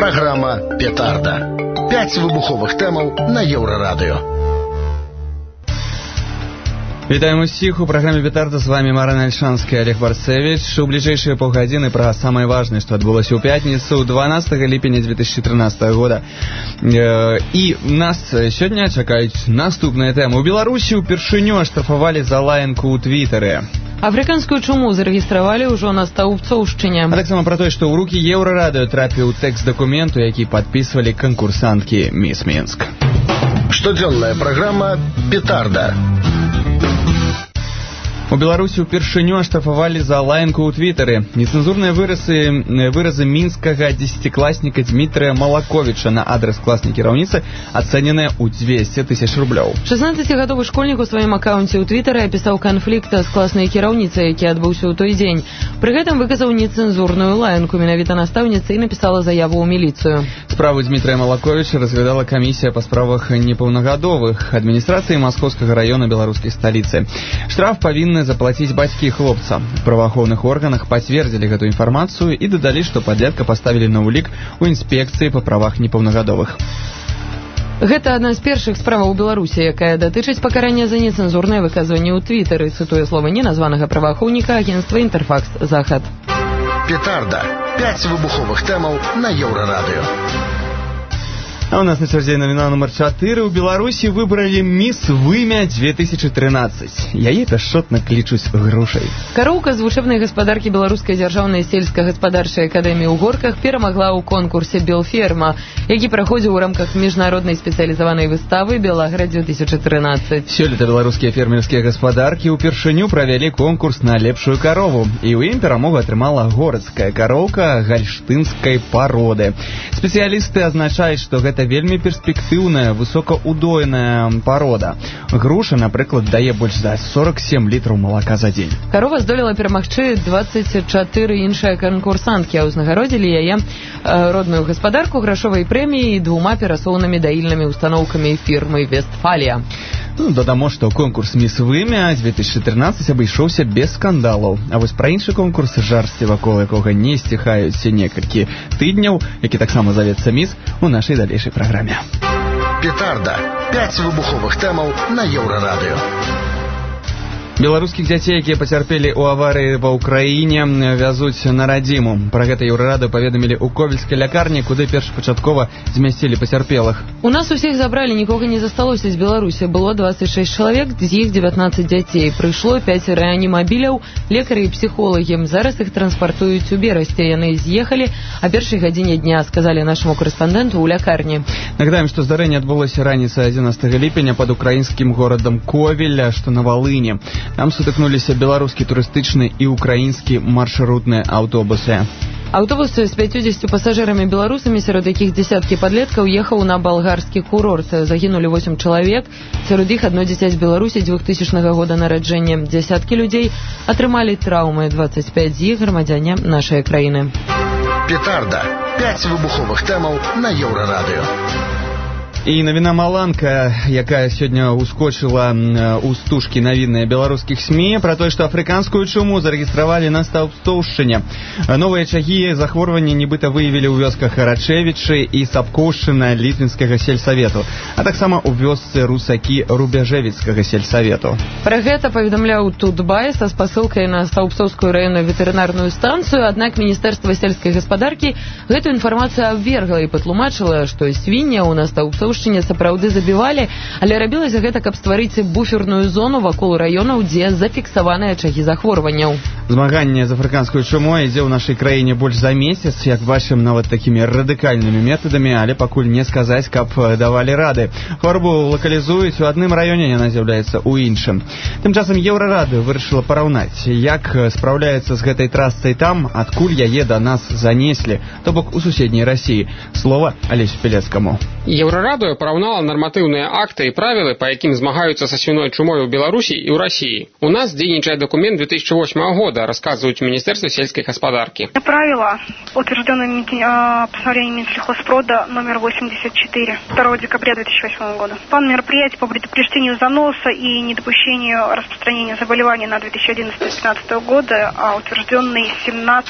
Программа «Петарда». 5 вибухових темаў на Еўрарадыё. Вітаем усіх у праграме «Петарда». З вами Марина Альшанская, Олег Барцевич. У ближайшие полгодины про самое важное, что отбылось у пятницу, 12 липеня 2013 года. И нас сегодня чакаюць наступная тема. У Беларусі упершыню аштрафавалі за лаянку ў Твиттере. Афрыканскую чуму зарэгістравалі ўжо на Стаўбцоўшчыне. А таксама пра тое, што ў рукі Еўрарадыё трапіў тэкст дакументу, які падпісвалі канкурсанткі Міс Мінск. Штодзённая праграма «Петарда». У Беларусі упершыню аштрафавалі за лаянку ў Твиттере. Нецэнзурныя выразы мінскага 10-класніка Дмітрыя Малаковіча на адрес класнай кіраўніцы ацэненыя ў 200 000 рублёў. 16-гадовы школьнік у сваім акаунце ў Твиттере апісаў канфлікт з класнай кіраўніцай, які адбыўся ў той дзень. Пры гэтым выказаў нецэнзурную лаянку менавіта настаўніцы і напісала заяву ў міліцыю. Справу Дмітрыя Малаковіча разглядала камісія па справах непаўнагадовых адміністрацыі Маскоўскага раёна беларускай сталіцы. Штраф павінны заплаціць бацькі хлопца. В праваахоўных органах пацвердзілі гэту інфармацыю і дадалі, што падлетка паставілі на ўлік у інспекцыі па правах непаўнагадовых. Гэта адна з першых справаў у Беларусі, якая датычыць пакарання за нецэнзурнае выказванне ў Твиттеры, цытуе слова неназванага праваахоўніка агенцтва «Інтэрфакс Захад». «Петарда». 5 выбуховых темаў на Еўрарадыё. А у нас на чарзе навіна нумар 4. У Беларусі выбралі міс вымя 2013. Яе пяшчотна клічуць грушай. Кароўка з вучэбнай гаспадаркі Беларускай дзяржаўнай сельска-гаспадарчай акадэміі ў Горках перамагла ў конкурсе «Белферма», які праходзіў у рамках міжнароднай спецыялізаванай выставы «Белаградзё-2013». Сёлета беларускія фермерскія гаспадаркі ўпершыню правялі конкурс на лепшую карову, і ў ім перамогу атрымала горадская кароўка гальштынскай пароды. Спецыялісты азначаюць, што гэта вельмі перспектыўная, высокаудойная парода. Груша, напрыклад, дае больш за 47 літраў малака за дзень. Карова здолела перамагчы 24 іншыя канкурсанткі, а ўзнагародзілі яе родную гаспадарку грашовай прэміяй і 2 перасоўнымі даільнымі устаноўкамі фірмы «Вестфалія». Додамо, што конкурс «Міс вымя» 2013 абышоўся без скандалаў. А вось пра іншы конкурс, жарсці вакол якога не сціхаюць некалькі тыдняў, які таксама завецца «Міс», у нашай далейшай праграме. «Петарда». 5 выбуховых темаў на Еўрарадыё. Беларускіх дзяцей, якія пацярпелі ў аварыі ва ўкраіне, вязуць на радзіму. Пра гэта Еўрарадыё паведамілі ў ковельскай лякарні, куды першапачаткова змясцілі пацярпелых. У нас усіх забралі, нікога не засталося з Беларусі. Было 26 чалавек, з іх 19 дзяцей. Прыйшло 5 рэанімабіляў, лекары і псіхолагі. Зараз іх транспартуюць у Берасце. Яны з'ехалі а першай гадзіне дня, сказалі нашаму корэспандэнту ў лякарні. Нагадаем, што здарэнне адбылося раніцай 11 ліпеня пад украінскім горадам Ковель, што на Валыні. Там сутыкнуліся беларускі турыстычны і украінскі маршрутныя аўтобусы. Аўтобус з 50 пасажырамі беларусамі, сярод якіх дзесяткі падлеткаў, ехаў на балгарскі курорт. Загінулі 8 чалавек, сярод іх адно дзіця з Беларусі 2000 года нараджэння. Дзесяткі людзей атрымалі траўмы, 25 з іх грамадзяне нашай краіны. «Петарда». 5 выбуховых темаў на Еўрарадыё. І навіна маланка, якая сёння ускочыла ў стужкі навінныя беларускіх СМІ, пра тое, што афрыканскую чуму зарэгістравалі на Стаўбцоўшчыне. Новыя чагі захворвання нібыта выявілі ў вёсках Рачэвічы і Сапкоўшчына літвінскага сельсавету, а таксама ў вёсцы Русакі Рубяжэвіцкага сельсавету. Пра гэта паведамляў Тутбай са спасылкай на Стаўбцоўскую раённую ветэрынарную станцыю, аднак Міністэрства сельскай гаспадаркі гэту інфармацыю абвергла і патлумачыла, што свінняў на Стаўбцоўшчыне сапраўды забівалі, але рабілася гэта, каб стварыць буферную зону вакол раёнаў, дзе зафіксаваныя чагі захворванняў. Змаганне з афрыканскую чумой ідзе ў нашай краіне больш за месяц, як бачым, нават такімі радыкальнымі метадамі, але пакуль не сказаць, каб давалі рады. Хваробу лакалізуюць у адным раёне, яна з'яўляецца ў іншым. Тым часам Еўрарадыё вырашыла параўнаць, як спраўляецца з гэтай трасцай там, адкуль яе да нас занеслі, то бок у суседняй Расіі. Слова Алесю Пелецкаму. Еўрарадыё Еўрарадыё параўнала нарматыўныя акты і правілы, па якім змагаюцца са свіной чумой у Беларусі і ў России. У нас дзейнічае документ 2008 года, рассказывают в Министерстве сельской господарки. Правила, утвержденные постановлением Минсельхозпрода номер 84 2 декабря 2008 года. План мероприятий по предупреждению заноса и недопущению распространения заболеваний на 2011-2015 года, утвержденный 17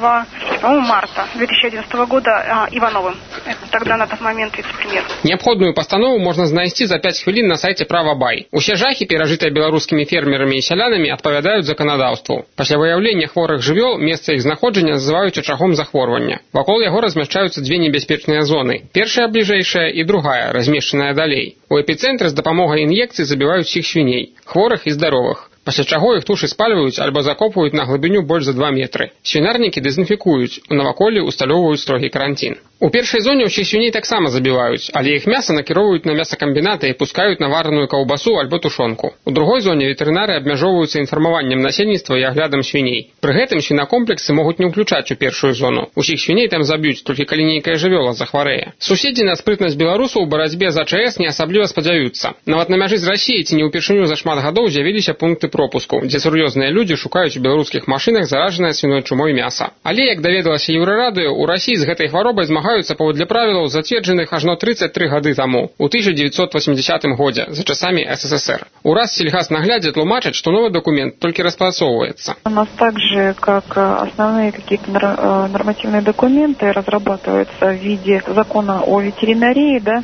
марта 2011 года Ивановым. Это тогда на тот момент вице-премьер. Неабходную пастанову можна знайсці за 5 хвілін на сайце Правабай. Усе жахі, перажытыя беларускімі фермерамі і сялянамі, адпавядаюць заканадаўству. Пасля выяўлення хворых жывёл месца іх знаходжання называюць ачагом захворвання. Вакол яго размяшчаюцца две небяспечныя зоны. Першая бліжэйшая і другая, размешчаная далей. У эпіцэнтры з дапамогай ін'екцый забіваюць усіх свіней, хворых і здаровых. Пасля чаго іх тушы спальваюць альбо закопваюць на глыбіню больш за 2 метры. Свінарнікі дэзінфікуюць, у наваколлі усталёўваюць строгі карантин. У першай зоне ўсіх свіней таксама забіваюць, але іх мяса накіроўваюць на мясакамбінаты і пускаюць на вараную каўбасу альбо тушонку. У другой зоне ветэрынары абмяжоўваюцца інфармаваннем насельніцтва і аглядам свіней. Пры гэтым свінакомплексы могуць не ўключаць у першую зону. Усіх свіней там заб'юць, толькі калі нейкая жывёла захварэе. Суседзі на спрытнасць беларусаў у барацьбе за ЧС не асабліва спадзяюцца. Нават на мяжы з Расіяй ці не ўпершыню за шмат гадоў з'явіліся пункты пропуску, дзе сур'ёзныя людзі шукаюць у беларускіх машынах заражанае свіной чумой мяса. Але, як даведалася Еўрарадыё, у Расіі з гэтай хваробай змагаюцца паводле правілаў, зацверджаных ажно 33 гады таму, у 1980 годзе, за часамі СССР. У Россельхознагляде тлумачаць, што новый документ толькі распрацоўваецца. У нас также, как основные какие-то нормативные документы разрабатываются в виде закона о ветеринарии, да,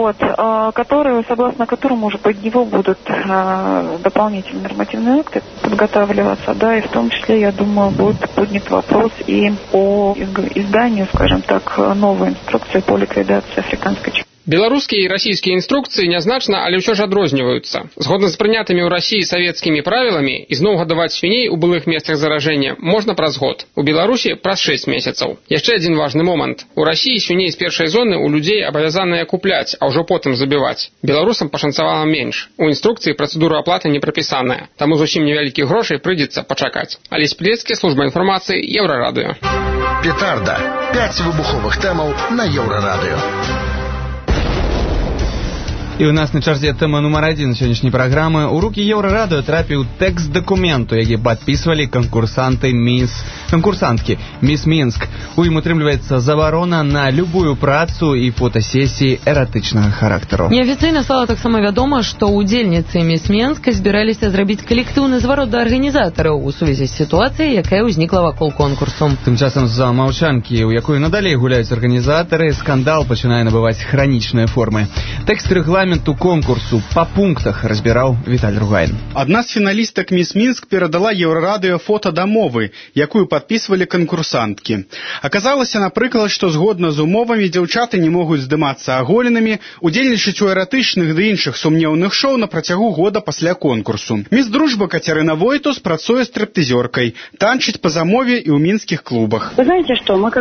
которые, согласно которому уже под него будут дополнительные нормативные акты подготавливаться, да, и в том числе, я думаю, будет поднят вопрос и по изданию, скажем так, новой инструкции по ликвидации африканской чумы. Беларускія і расійскія інструкцыі нязначна, але ўсё ж адрозніваюцца. Згодна з прынятымі ў Расіі савецкімі правіламі, ізноў гадаваць свіней у былых месцах заражэння можна праз год. У Беларусі праз 6 месяцаў. Яшчэ адзін важны момант. У Расіі свіней з першай зоны у людзей абавязаныя купляць, а ўжо потым забіваць. Беларусам пашанцавала менш. У інструкцыі працэдура аплаты не прапісаная. Таму зусім невялікіх грошай прыйдзецца пачакаць. Алесь Плецкі, служба інфармацыі, Еўрарадыё. Петарда. 5 выбуховых тэмаў на Еўрарадыё. І у нас на чарзе тэма нумар 1 сённяшняй праграмы. У рукі Еўрарадыё трапіў тэкст дакументу, які падпісвалі канкурсанткі Міс Мінск. У ім утрымліваецца забарона на любую працу і фотасесіі эратычнага характару. Неафіцыйна стала таксама вядома, што удзельніцы Міс Мінск збіраліся зрабіць калектыўны зварот да арганізатараў у сувязі з сітуацыяй, якая ўзнікла вакол конкурсу. Тым часам з-за маўчанкі, у якой надалей гуляюць арганізатары, скандал пачынае набываць хранічныя формы. Тэкст рэгламенту конкурсу по пунктах разбирал Виталий Ругайн. Одна з фіналістак Міс Мінск перадала Еўрарадыё фото дамовы, якую падпісвалі канкурсанткі. Аказалася, напрыклад, што згодна з умовамі дзяўчаты не могуць здымацца аголенымі, удзельнічаць у эратычных ды іншых сумнеўных шоу на працягу года пасля конкурсу. Міс Дружба Катерина Войтус працуе стриптизеркой, танчыць по замове и в минских клубах. Вы знаете что, мы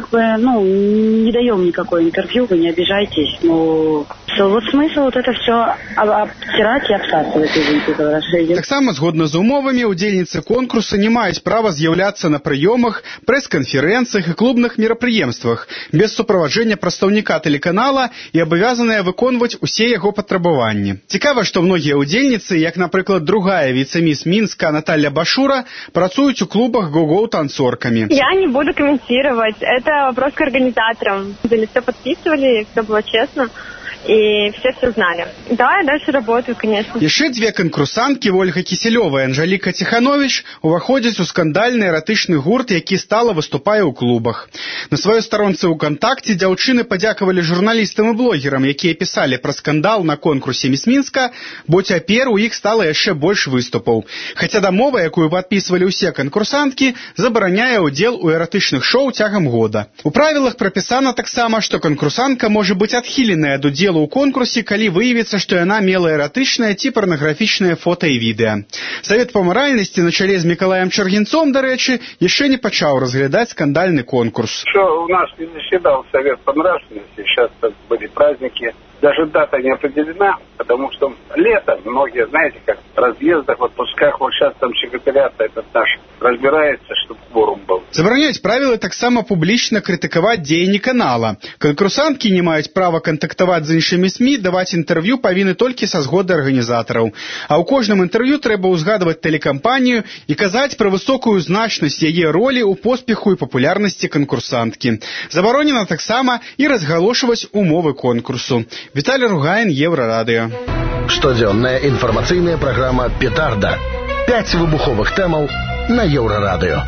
не даем никакое интервью, вы не обижайтесь, но вот смысл вот это все обтирать и обсасывать, извините за выражение. Таксама, згодна з умовамі, удзельніцы конкурса не маюць права з'яўляцца на прыёмах, прэс-канферэнцыях і клубных мерапрыемствах без суправаджэння прадстаўніка тэлеканала і абавязаныя выконваць усе яго патрабаванні. Цікава, што многія удзельніцы, як, напрыклад, другая віцэ-міс Мінска Наталья Башура, працуюць у клубах го-го танцорками. Я не буду комментировать. Это вопрос к организаторам. Все подписывали, все было честно. И все знали. Да, я дальше работаю, конечно. Яшчэ дзве канкурсанткі Ольга Кісялёва і Анжаліка Ціхановіч уваходзяць у скандальны эратычны гурт, які стала выступае ў клубах. На сваёй старонцы ВКонтакце дзяўчыны падзякавалі журналістам і блогерам, якія пісалі пра скандал на конкурсе Міс Мінска, бо цяпер у іх стала яшчэ больш выступаў. Хаця дамова, якую падпісвалі ўсе канкурсанткі, забараняе ўдзел у эратычных шоу цягам года. У правілах прапісана таксама, што канкурсантка можа быць адхіленая ад удзелу у конкурсе, калі выявіцца, што яна мела эратычнае ці парнаграфічнае фото і відэа. Савет па маральнасці на чале з Мікалаем Чаргінцом, дарэчы, яшчэ не пачаў разглядаць скандальны конкурс. Что у нас не заседал Совет по нравственности, сейчас были праздники, Даже дата не определена, потому что лето, многие, знаете, как в разъездах, в отпусках, вот сейчас там секретариат этот наш разбирается, чтобы кворум был. Забараняюць правілы таксама публічна крытыкаваць дзеянні канала. Канкурсанткі не маюць права кантактаваць з іншымі СМІ, даваць інтэрв'ю павінны толькі са згоды арганізатараў. А ў кожным інтэрв'ю трэба ўзгадваць тэлекампанію і казаць пра высокую значнасць яе ролі ў поспеху і папулярнасці канкурсанткі. Забаронена таксама і разгалошваць умовы конкурсу. Виталий Ругаин, Еврорадио. Штодзённая інфармацыйная праграма «Петарда». 5 выбуховых тэмаў на Еврорадио.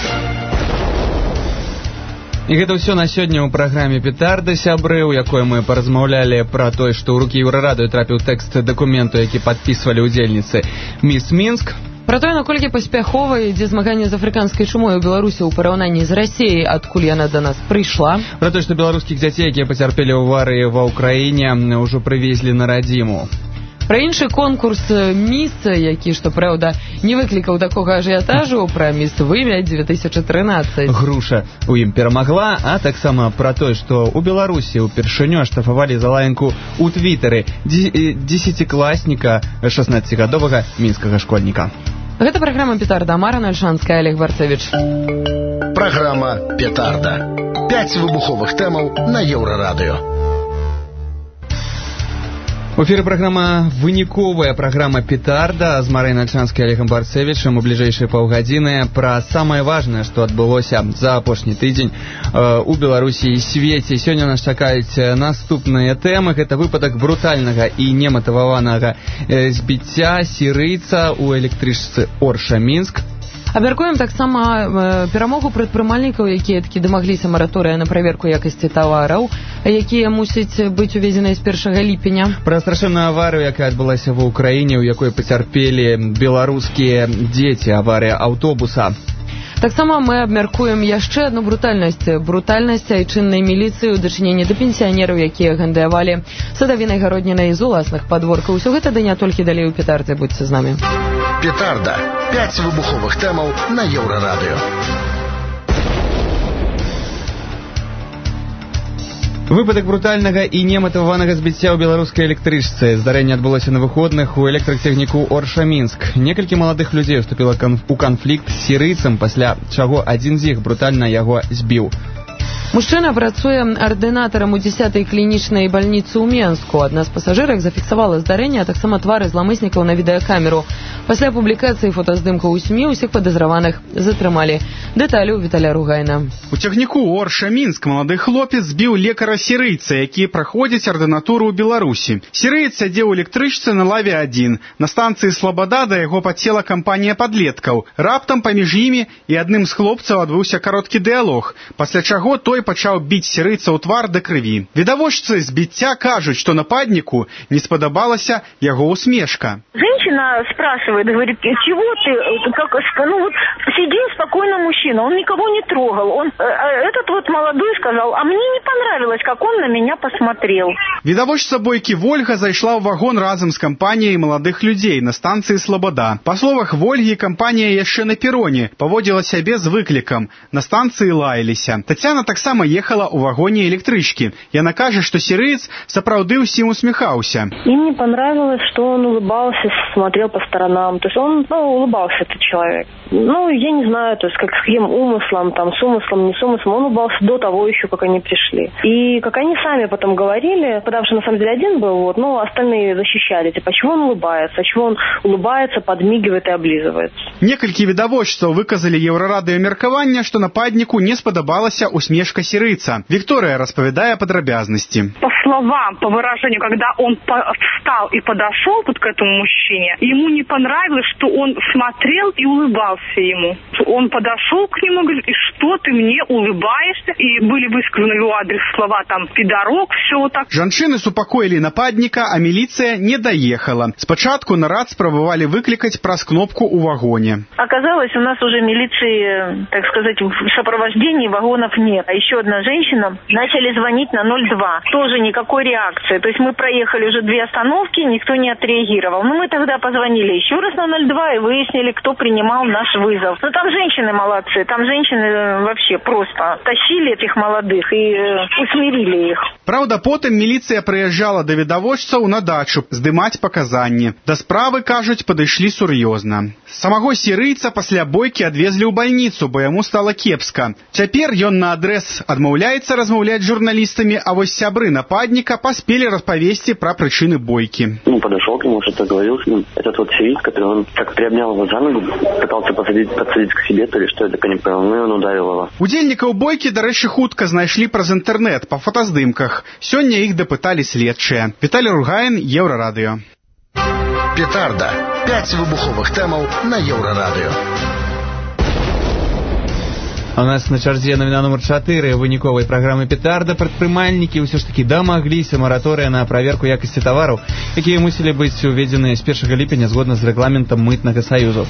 І гэта ўсё на сёння ў праграме «Петарда», сябры, у якой мы паразмаўлялі пра тое, што ў рукі Еўрарадыё трапіў тэкст дакументу, які падпісвалі ўдзельніцы «Міс Мінск». Пра тое, наколькі паспяхова ідзе змаганне з афрыканскай чумой у Беларусі ў параўнанні з Расіяй, адкуль яна да нас прыйшла. Пра тое, што беларускіх дзяцей, якія пацярпелі ў аварыі ва ўкраіне, ўжо прывезлі на радзіму. Пра іншы конкурс «Міс», які, што праўда, не выклікаў такога ажыятажу, пра «Міс Вымя 2013». Груша у ім перамагла, а таксама пра тое, што ў Беларусі ўпершыню аштрафавалі за лаянку ў твітары 10-класніка 16-гадовага мінскага школьніка. Гэта праграма «Петарда». Марина Ольшанская, Олег Барцевич. Праграма «Петарда». 5 выбуховых тэмаў на Еўрарадыё. У эфіры праграма выніковая праграма «Петарда» з Марынай Ольшанскай і Олегам Барцевічам. У бліжэйшыя паўгадзіны пра самае важнае, што адбылося за апошні тыдзень у Беларусі і свеце. Сёння нас чакаюць наступныя тэмы. Гэта выпадак брутальнага і нематываванага збіцця сірыйца ў электрычцы Орша-Мінск. Абмяркуем таксама перамогу прадпрымальнікаў, якія такі дамагліся мараторыя на праверку якасці тавараў, якія мусяць быць уведзеныя з 1 ліпеня. Пра страшэнную аварыю, якая адбылася ва ўкраіне, у якой пацярпелі беларускія дзеці, аварыя аўтобуса. Таксама мы абмяркуем яшчэ адну брутальнасць айчыннай міліцыі ў дачыненні да пенсіянераў, якія гандлявалі садавінай, гароднінай з уласных падворкаў. Усё гэта да не толькі далей у «Петардзе». Будьце з намі. «Петарда». 5 выбуховых тэмаў на Еўрарадыё. Выпадак брутальнага і нематываванага збіцця ў беларускай электрычцы. Здарэнне адбылося на выходных у электратэхніку Орша-Мінск. Некалькі маладых людзей уступіла у канфлікт з сірыйцам, пасля чаго адзін з іх брутальна яго збіў. Мужчына працуе ардынатарам у 10-й клінічнай бальніцы ў Менску. Адна з пасажырак зафіксавала здарэнне, а таксама твары зламыснікаў на відэакамеру. Пасля публікацыі фотаздымкаў у СМІ усіх падазраваных затрымалі. Дэталі ў Віталя Ругайна. У цягніку Орша-Мінск малады хлопец збіў лекара-сірыйца, які праходзіць ардынатуру ў Беларусі. Сірыец сядзеў у электрычцы на лаве 1. На станцыі Слабада да яго падсела кампанія падлеткаў. Раптам паміж імі і адным з хлопцаў адбыўся кароткі дыялог, пасля чаго той пачаў біць сірыйца ў твар да крыві. Відавочцы збіцця кажуць, што нападніку не спадабалася яго усмешка. Женщина спрашивает, говорит, чего ты, сидел спокойно мужчина, он никого не трогал. Этот вот молодой сказал, а мне не понравилось, как он на меня посмотрел. Відавочца бойкі Вольга зайшла ў вагон разам з кампаніяй маладых людзей на станцыі Слабада. Па словах Вольгі, кампанія яшчэ на пероне паводзіла сябе з выклікам. На станцыі лаяліся. Тацяна таксама ехала ў вагоне электрычкі. Яна кажа, што сірыец сапраўды ўсім усміхаўся. Им не понравилось, что он улыбался, смотрел по сторонам. То есть он, улыбался, этот человек. Я не знаю, то есть с каким умыслом, с умыслом, не с умыслом. Он улыбался до того еще, как они пришли. И как они сами потом говорили, потому что на самом деле один был, остальные защищались. Почему он улыбается? Почему он улыбается, подмигивает и облизывается? Некалькі відавочцаў выказалі Еўрарадыё меркаванне, што нападніку не спадабалася усмешка сирийца. Виктория распавядае падрабязнасці. По словам, по выражению, когда он встал и подошел к этому мужчине, ему не понравилось, что он смотрел и улыбался ему. Он подошел к нему и говорит, и что ты мне улыбаешься? И были высказаны в его адрес слова «пидорок», все вот так. Жанчыны супакоілі нападніка, а міліцыя не даехала. Спачатку нарад спрабавалі выклікаць праз кнопку ў вагоне. Оказалось, у нас уже милиции, так сказать, в сопровождении вагонов нет. А еще одна женщина начали звонить на 02. Тоже никакой реакции. То есть мы проехали уже 2 остановки, никто не отреагировал. Мы тогда позвонили еще раз на 02 и выяснили, кто принимал наш вызов. Там женщины молодцы. Там женщины вообще просто тащили этих молодых и усмирили их. Праўда, потым міліцыя прыязджала да відавочцаў на дачу здымаць паказанні. Да справы, кажуць, падышлі сур'ёзна. Самого сірыйца пасля бойкі адвезлі ў бальніцу, бо яму стала кепска. Цяпер ён наадрэз адмаўляецца размаўляць з журналістамі, а вось сябры нападніка паспелі распавесці пра прычыны бойкі. Подошел к нему, что-то говорил с ним. Этот вот сирийц, который он как приобнял его за ногу, пытался подсадить к себе, то ли что, я так и не понял, но он ударил его. Удзельнікаў бойкі, дарэчы, хутка знайшлі праз інтэрнэт па фотаздымках. Сёння іх дапыталі следчыя. Віталій Ругаін, Еўрарадыё. Петарда. 5 выбуховых тэмаў на Еўрарадыё. А у нас на чарзе навіна номер 4 выніковай праграмы «Петарда». Прадпрымальнікі ўсё ж такі дамагліся мараторыя на праверку якасці тавараў, якія мусілі быць уведзеныя з 1 ліпеня згодна з рэгламентам мытнага саюзу.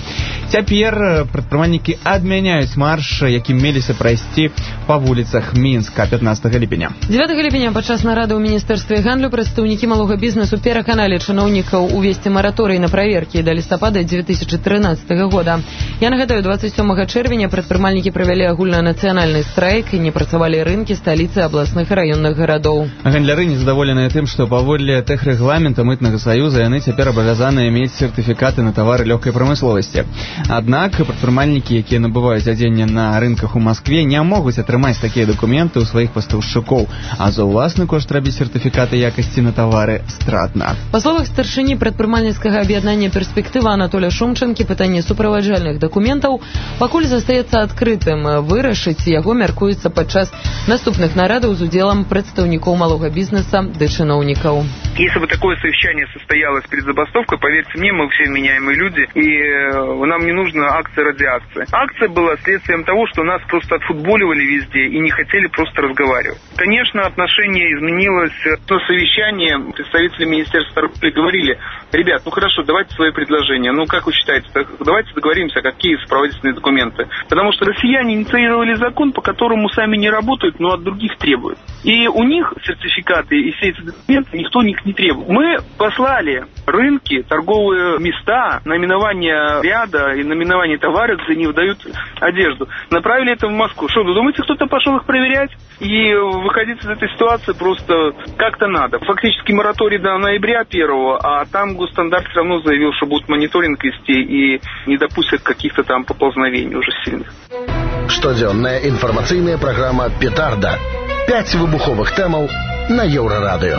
Цяпер прадпрымальнікі адмяняюць марш, якім меліся прайсці па вуліцах Мінска 15 ліпеня. 9 ліпеня падчас нарады ў міністэрстве гандлю прадстаўнікі малога бізнесу пераканалі чыноўнікаў увесці мараторый на праверкі да лістапада 2013 года. Я нагадаю, 27 чэрвеня прадпрымальнікі правялі агульнанацыянальны страйк і не працавалі рынкі сталіцы абласных і раённых гарадоў. Гандляры незадаволеныя тым, што паводле тэхрэгламента мытнага саюза яны цяпер абавязаныя мець сертыфікаты на тавары лёгкай прамысловасці. Аднак прадпрымальнікі, якія набываюць адзенне на рынках у Маскве, не могуць атрымаць такія дакументы ў сваіх пастаўшчыкоў, а за ўласны кошт рабіць сертыфікаты якасці на тавары стратна. Па словах старшыні прадпрымальніцкага аб'яднання «Перспектыва» Анатоля Шумчанкі, пытанне суправаджальных дакументаў пакуль застаецца адкрытым. Вырашыць яго мяркуецца падчас наступных нарадаў з удзелам прадстаўнікоў малога бізнеса ды чыноўнікаў. Если бы такое совещание состоялось перед забастовкой, поверьте мне, мы все меняемые люди, и нам не нужна акция ради акции. Акция была следствием того, что нас просто отфутболивали везде и не хотели просто разговаривать. Конечно, отношение изменилось. На совещании представители Министерства торговли говорили: ребят, ну хорошо, давайте свои предложения. Ну как вы считаете, давайте договоримся, какие сопроводительные документы. Потому что россияне инициировали закон, по которому сами не работают, но от других требуют. И у них сертификаты и все эти документы никто у них не требует. Мы послали рынки, торговые места, наименование ряда и наименование товаров, где не выдают одежду. Направили это в Москву. Что, вы думаете, кто-то пошел их проверять? И выходить из этой ситуации просто как-то надо. Фактически мораторий до ноября 1, а там госстандарт все равно заявил, что будет мониторинг вести и не допустят каких-то там поползновений уже сильных. Штодзённая інфармацыйная праграма «Петарда». 5 выбуховых тэмаў на Еўрарадыё.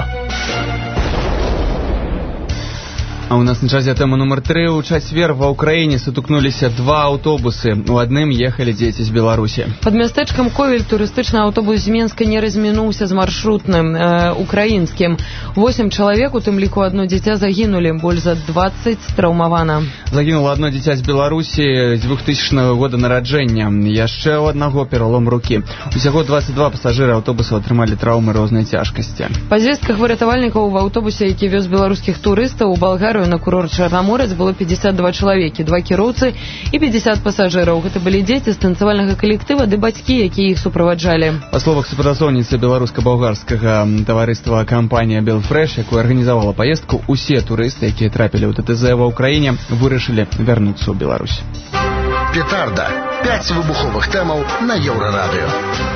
А у нас на чарзе тэма номер 3. У чацвер ва ўкраіне сутыкнуліся 2 аўтобусы. У адным ехалі дзеці з Беларусі. Пад мястэчкам Ковель турыстычны аўтобус з Менска не размінуўся з маршрутным украінскім. 8 чалавек, у тым ліку адно дзіця, загінулі, больш за 20 траўмавана. Загінула адно дзіця з Беларусі 2000 года нараджэння. Яшчэ ў аднаго пералом рукі. Усяго 22 пасажыры аўтобуса атрымалі траўмы рознай цяжкасці. Па звестках выратавальнікаў в аўтобусе, які вёз беларускіх турыстаў у Балгарію на курорт Чарнаморец, было 52 чалавекі, 2 кіроўцы і 50 пасажыраў. Гэта былі дзеці з танцавальнага калектыва ды бацькі, якія іх суправаджалі. Па словах супрацоўніцы беларуска-балгарскага таварыства кампанія «Белфрэш», якая арганізавала паездку, усе турысты, якія трапілі ў ТТЗ ва ўкраіне, вырашылі вярнуцца ў Беларусь. Петарда. 5 выбуховых тэмаў на Еўрарадыё.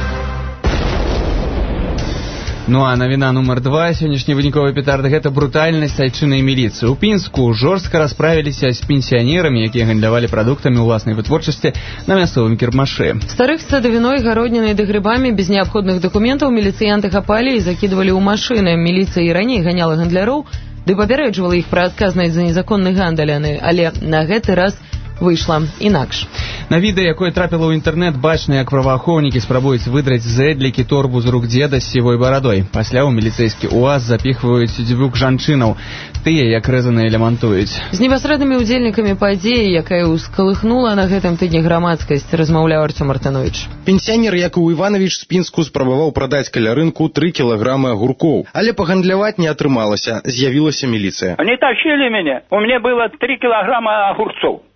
Ну а навіна номер 2 сённяшняй выніковай петарды — гэта брутальнасць айчыннай міліцыі. У Пінску жорстка расправіліся з пенсіянерамі, якія гандлявалі прадуктамі ўласнай вытворчасці на мясцовым кірмашы. Старых з садавіной, гароднінай ды грыбамі без неабходных дакументаў міліцыянты хапалі і закідвалі ў машыны. Міліцыя і раней ганяла гандляроў ды папярэджвала іх пра адказнасць за незаконны гандаль, але на гэты раз выйшла інакш. На відэа, якое трапіла ў інтэрнэт, бачна, як праваахоўнікі спрабуюць выдраць з зэдлікі торбу з рук дзеда з сівой барадой. Пасля ў міліцэйскі УАЗ запіхваюць 2 жанчынаў. Тыя, як рэзаныя, лямантуюць. З непасрэднымі ўдзельнікамі падзеі, якая ўскалыхнула на гэтым тыдні грамадскасць, размаўляў Артём Мартынович. Пенсіянер Якаў Іванович з Пінску спрабаваў прадаць каля рынку 3 кілаграмы агуркоў. Але пагандляваць не атрымалася. З'явілася міліцыя. Они тащили меня. У меня было 3 килограмма огурцов.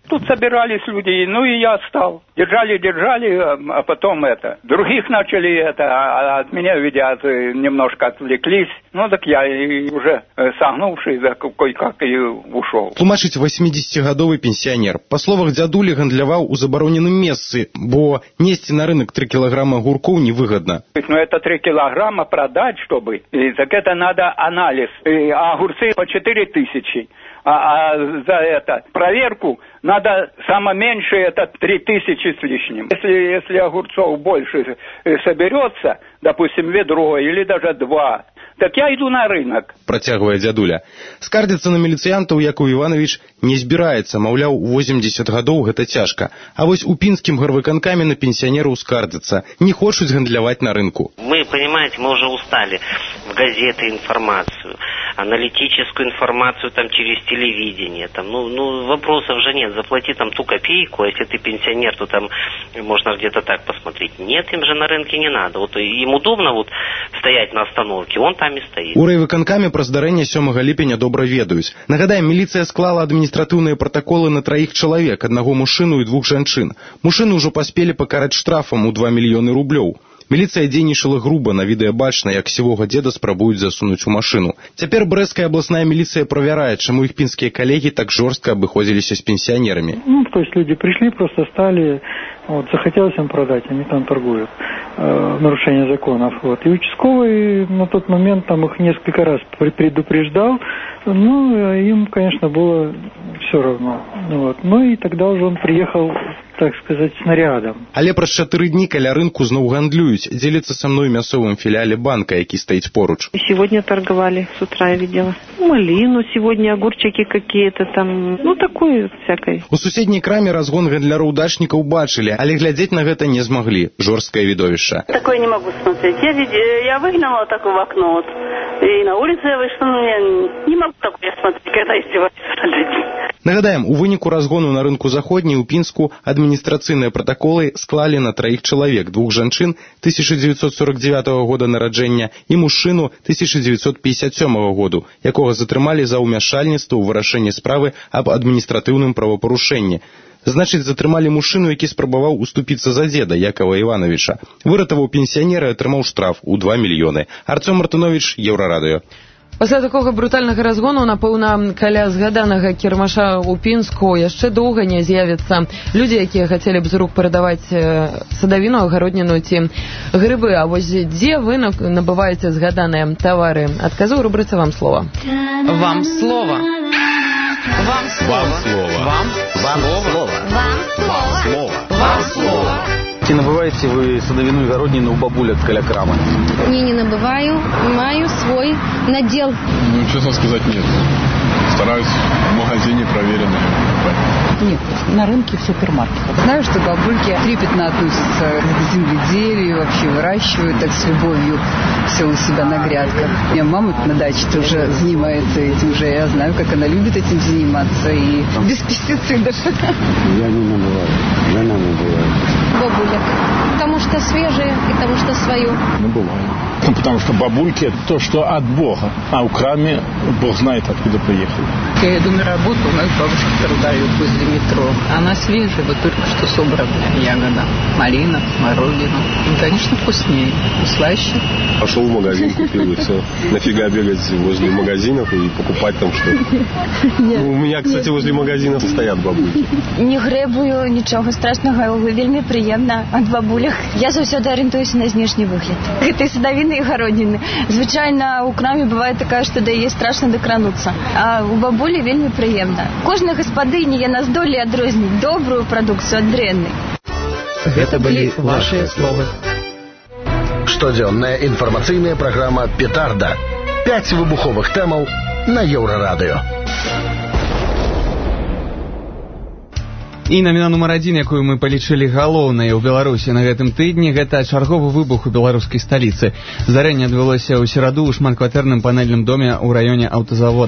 Тут собирались люди, ну и я стал. Держали, а потом других начали а от меня, видят, немножко отвлеклись. Ну так я и уже согнувшись, кое-как и ушел. Тлумачыць 80-гадовы пенсіянер. Па словах дзядулі, гандляваў у забароненым месцы, бо несці на рынок 3 килограмма огурков невыгодно. Ну это 3 килограмма продать, чтобы, так это надо анализ. А огурцы по 4000. А за проверку надо самое меньшее, это 3000 с лишним. Если огурцов больше соберется, допустим, ведро или даже 2, так я иду на рынок. Працягвае дзядуля. Скардзіцца на міліцыянтаў Якаў Іванович не збіраецца, маўляў, 80 гадоў гэта цяжка. А вось у пінскім гарвыканкаме на пенсіянераў скардзяцца, не хочуць гандляваць на рынку. Мы, понимаете, мы уже устали в газеты информацию, аналитическую информацию там через телевидение, там, ну вопросов же нет, заплати там ту копейку, а если ты пенсионер, то там можно где-то так посмотреть. Нет, им же на рынке не надо, вот им удобно вот стоять на остановке, он там и стоит. У райвыканкаме пра здарэнне 7 ліпеня добра ведаюць. Нагадаем, міліцыя склала адміністратыўныя пратаколы на 3 чалавек, аднаго мужчыну і 2 жанчын. Мужчыны ўжо паспелі пакараць штрафам у 2 мільёны рублёў. Міліцыя дзейнічала груба, на відэа бачна, як сівога дзеда спрабуюць засунуць у машыну. Цяпер брэсцкая абласная міліцыя правярае, чаму іх пінскія калегі так жорстка абыходзіліся з пенсіянерамі. То есть люди пришли, просто стали, захотелось им продать, они там торгуют. Нарушение законов. И участковый на тот момент там их несколько раз предупреждал, им, конечно, было все равно. Ну и тогда уже он приехал, так сказать, снарядом. Але праз 4 дні каля рынку зноў гандлююць, дзеліцца са мной мясцовым філіале банка, які стаіць поруч. Сегодня торговали, с утра я видела. Малину сегодня, огурчики какие-то там, такое всякое. У суседняй краме разгон гандляраў-дачнікаў бачылі, але глядзець на гэта не змаглі. Жорсткае відовішча. Такое не могу смотреть. Я выгнала так в окно, и на улице я вышла, я не могу такое смотреть, когда издеваются над людьми. Нагадаем, у выніку разгону на рынку заходняй у Пінску адміністрацыйныя пратаколы склалі на 3 чалавек, 2 жанчын 1949 года нараджэння і мужчыну 1957 году, якога затрымалі за ўмяшальніцтва ў вырашэнне справы аб адміністратыўным правапарушэнні. Значыць, затрымалі мужчыну, які спрабаваў уступіцца за дзеда Якава Івановича. Выратаваў пенсіянера і атрымаў штраф у 2 мільёны. Арцём Мартынович, Еўрарадыё. Пасля такога брутальнага разгону, напэўна, каля згаданага кірмаша ў Пінску яшчэ доўга не з'явяцца людзі, якія хацелі б з рук перадаваць садавіну, агародніну ці грыбы. А вось дзе вы набываеце згаданыя тавары? Адказу ў рубрыцы «Вам слова». Вам слова. Вам слова. Вам слова. Вам слова. Вам слова. Ці набываете вы садовину и городнину у бабулек каля крама? Не набываю, маю свой надел. Честно сказать, нет. Стараюсь в магазине проверенные покупать. Нет, на рынке, в супермаркете. Знаю, что бабульки трепетно относятся к земледелию, вообще выращивают так с любовью все у себя на грядках. У меня мама на даче тоже занимается этим же. Я знаю, как она любит этим заниматься и без пестицидов. Я не набываю. Я не набываю. Бабулек. Потому что свежие и потому что свое. Набываю. Потому что бабульки – то, что от Бога. А у краме Бог знает, откуда приехали. Я иду на работу, у нас бабушка продает возле метро. Она свежая, вот только что собранная ягода. Малина, смородина. Конечно, вкуснее и слаще. Пошел в магазин, купил и все. Нафига бегать возле магазинов и покупать там что-то? У меня, кстати, возле магазинов стоят бабульки. Не гребую, нічого страшного, вельмі приємно від бабулях. Я завжди орієнтуюся на знешній вигляд. Этой садовины и городины. Звичайно, у крамі бывает такая, что да ей страшно докрануться. А у бабулі вельмі приємно. Кожна гаспадыня є на здолі адрозніць добрую прадукцію ад дрэннай. Гэта былі вашыя словы. Штодзённая інфармацыйная праграма «Петарда». 5 выбуховых тэмаў на Еўрарадыё. І навіна нумар 1, якую мы палічылі галоўнай у Беларусі на гэтым тыдні, гэта чарговы выбух у беларускай сталіцы. Здарэнне адбылося ў сераду ў шматкватэрным панэльным доме ў раёне аўтазавода.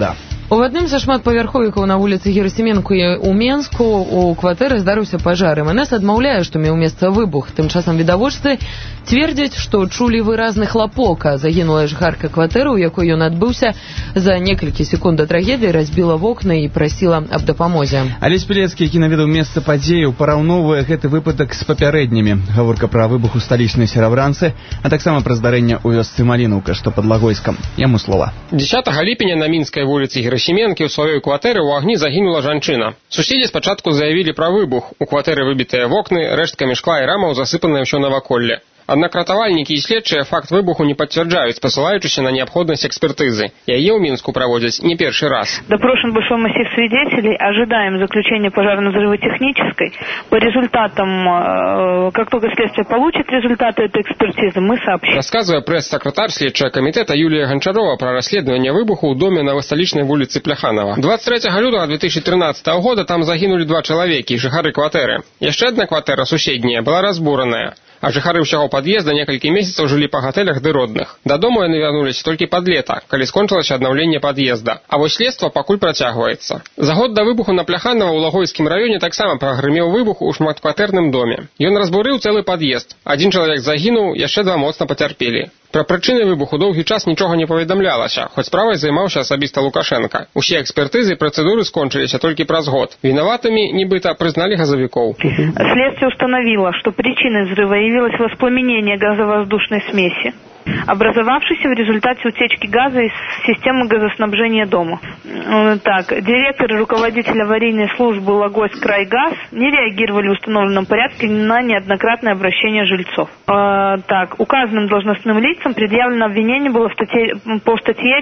У адным са шматпавярховікаў на вуліцы Герасіменко ў Менску у кватэры здарыўся пажар. МНС адмаўляе, што меў месца выбух. Тым часам відавочцы цвердзяць, што чулі выразны хлапок, а загінулая жыхарка кватэры, у якой ён адбыўся, за некалькі секунд да трагедыі разбіла вокны і прасіла аб дапамозе. Алесь Пілецкі, які наведаў месца падзеяў, параўноўвае гэты выпадак з папярэднімі. Гаворка пра выбух у сталічнай Серабранцы, а таксама пра здарэнне ў вёсцы Малінаўка, што пад Лагойскам. Яму слова. 10 ліпеня на мінскай вуліцы Герасіменкі ў сваёй кватэры ў агні загінула жанчына. Суседзі спачатку заявілі пра выбух. У кватэры выбітыя вокны, рэшткамі шкла і рамаў засыпанае ўсё наваколле. Аднак ратавальнікі і следчыя факт выбуху не пацвярджаюць, пасылаючыся на необходимость экспертизы. Яе ў Мінску проводят не первый раз. Допрошен большой массив свидетелей. Ожидаем заключения пожарно-взрывотехнической. По результатам, как только следствие получит результаты этой экспертизы, мы сообщим. Рассказывая пресс-секретарь следчего комитета Юлия Гончарова про расследование выбуху у доме на столичной улице Пляханова. 23 лютого 2013 года там загинули 2 человека, жыхары кватэры. Яшчэ одна кватэра, суседняя, была разбураная. А жыхары ўсяго пад'езда некалькі месяцаў жылі па гатэлях ды родных. Дадому яны вярнуліся толькі пад лета, калі скончылася аднаўленне пад'езда. А вось следства пакуль працягваецца. За год да выбуху на Пляханова ў Лагойскім раёне таксама прагрымеў выбух у шматкватэрным доме. Ён разбурыў цэлы пад'езд. 1 чалавек загінуў, яшчэ 2 моцна пацярпелі. Пра прычыны выбуху доўгі час нічога не паведамлялася, хоць справай займаўся асабіста Лукашенка. Усе экспертызы і працэдуры скончыліся толькі праз год. Вінаватымі, нібыта, прызналі газовиков. Следствие установило, что причиной взрыва явилось воспламенение газовоздушной смеси, образовавшейся в результате утечки газа из системы газоснабжения дома. Так, директор и руководитель аварийной службы Лагойскрайгаз не реагировали в установленном порядке на неоднократное обращение жильцов. Так, указанным должностным лицам предъявлено обвинение было по статье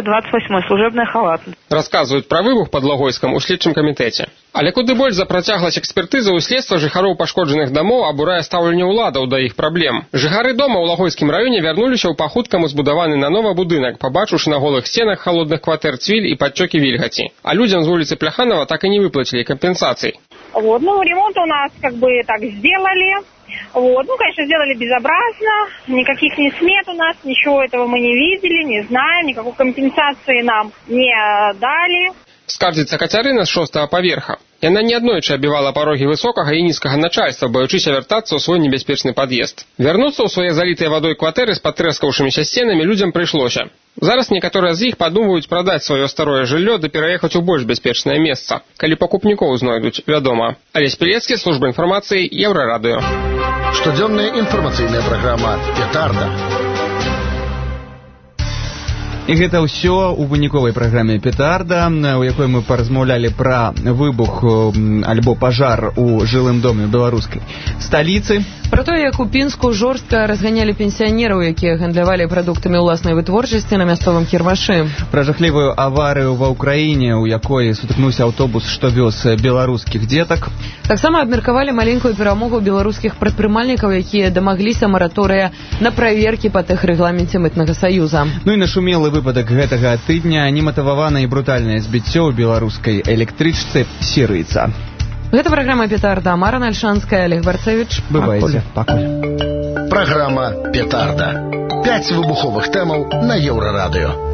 428 «Служебная халатность». Рассказывают про выбух под Лагойском у следчым комитете. Але куды больш запрацяглась экспертыза ў следства жыхароў пашкоджаных дамоў, абурае стаўленне ўладаў да іх праблем. Жыхары дома ў Лагойскім раёне вярнуліся ў па-хуткаму збудаваны нанова будынак, пабачыўшы на голых сценах холодных кватэр цвіль і падцёкі вільгаці. А людзям з вуліцы Пляханова так и не выплатили компенсаций. Вот, ремонт у нас так сделали. Конечно, сделали безобразно. Никаких ни смет у нас, ничего этого мы не видели, не знаем, никакой компенсации нам не дали. Скардзіцца Кацярына з 6-го паверха. Яна неаднойчы абівала парогі высокага і нізкага начальства, баючыся вяртацца ў свой небяспечны пад'езд. Вярнуцца ў свае залітыя вадой кватэры з патрэскаўшымися сценамі людзям прыйшлося. Зараз некаторыя з іх падумваюць прадаць сваё старое жыллё ды пераехаць у больш бяспечнае месца, калі пакупнікоў знойдуць, вядома. Алесь Пілецкі, служба інфармацыі, Еўрарадыё. Штодзённая інфармацыйная праграма «Петарда». І гэта ўсё ў выніковай праграме «Петарда», у якой мы паразмаўлялі пра выбух альбо пажар у жылым доме беларускай сталіцы. Пра тое, як у Пінску жорстка разганялі пенсіянераў, якія гандлявалі прадуктамі ўласнай вытворчасці на мясцовым кірмашы. Пра жахлівую аварыю ва ўкраіне, у якой сутыкнуўся аўтобус, што вёз беларускіх дзетак. Таксама абмеркавалі маленькую перамогу беларускіх прадпрымальнікаў, якія дамагліся мараторыя на праверкі па тэхрэгламенце Мытнага саюза. Ну і нашумелы выпадак гэтага тыдня — нематываванае і брутальнае збіццё ў беларускай электрычцы сірыйца. Гэта праграма «Петарда». Мара Нальшанская, Олег Барцевич. Бывайце. Пакуль. Праграма «Петарда». 5 выбуховых тэмаў на Еўрарадыё.